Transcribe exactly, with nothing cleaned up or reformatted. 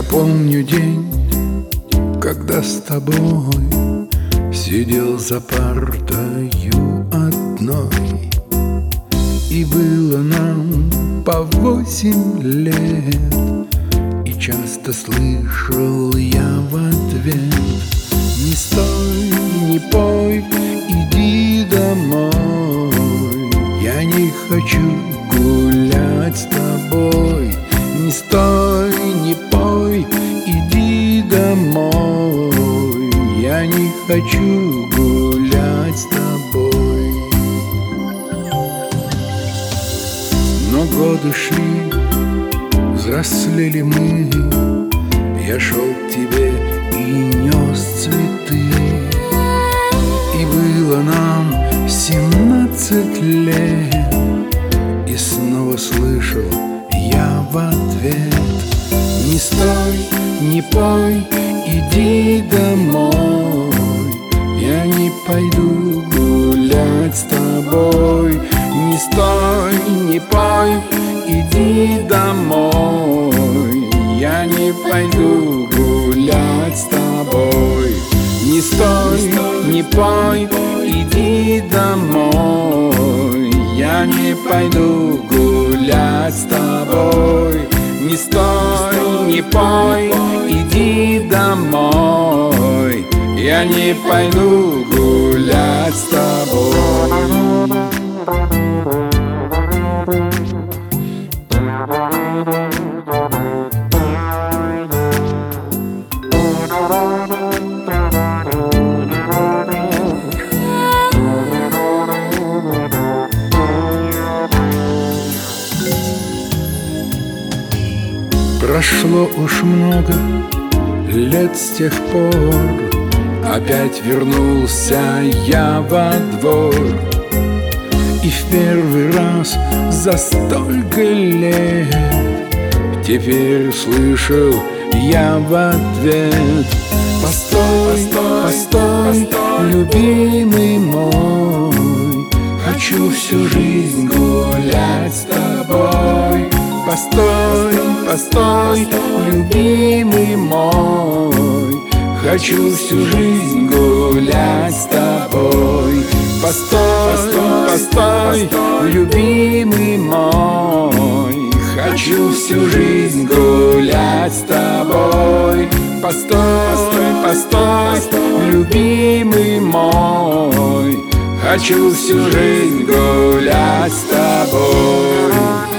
помню день, когда с тобой сидел за партою одной, и было нам по восемь лет, и часто слышал я в ответ: не стой, не пой, иди домой, я не хочу гулять с тобой. Не стой, не пой, иди домой, я не хочу гулять с тобой. Но годы шли, взрослели мы, я шел к тебе и нес цветы, и было нам семнадцать лет, и снова слышал я в ответ: не стой, не пой, иди домой, я не пойду гулять с тобой. Не стой, не пой, иди домой, я не пойду гулять с тобой. Не стой, не пой, иди домой, я не пойду гулять с тобой. Не стой, не пой, иди домой, я не пойду гулять с тобой. Прошло уж много лет с тех пор, опять вернулся я во двор, и в первый раз за столько лет теперь слышал я в ответ: постой, постой, любимый мой, хочу всю жизнь гулять с тобой. Постой, постой, любимый мой, хочу всю жизнь гулять с тобой. Постой, постой, любимый мой, хочу всю жизнь гулять с тобой. Постой, постой, любимый мой, хочу всю жизнь гулять с тобой.